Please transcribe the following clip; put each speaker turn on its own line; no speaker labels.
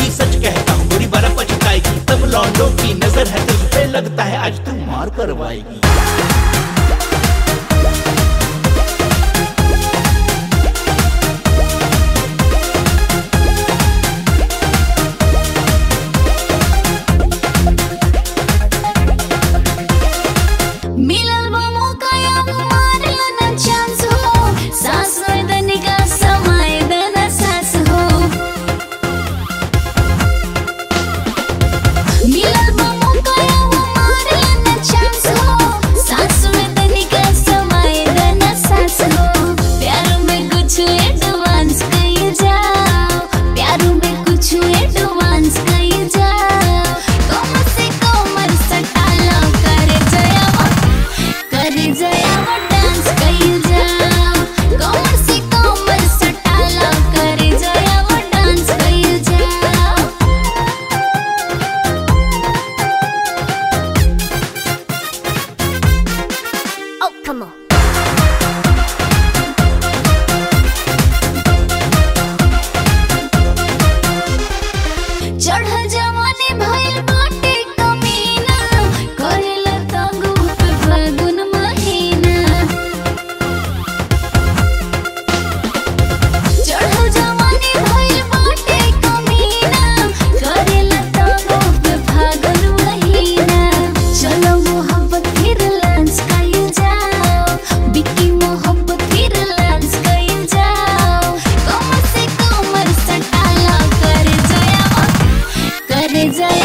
जाएगी, सच कहता हूँ बुरी बारा पछताएगी। तब लौंडों की नजर है तुझ पे, लगता है आज तू मार करवाएगी।
Come on. चढ़ जवानी भइल बाटे कमीना, करेला तंग पे फागुन महीना। चढ़ जवानी भइल बाटे कमीना, करेला तंग पे फागुन महीना। चलो मोहब्बत फिर लांस कइल जाओ, बिकी मोहब्बत फिर लांस कइल जाओ। कमर से कमर सटाला कर जया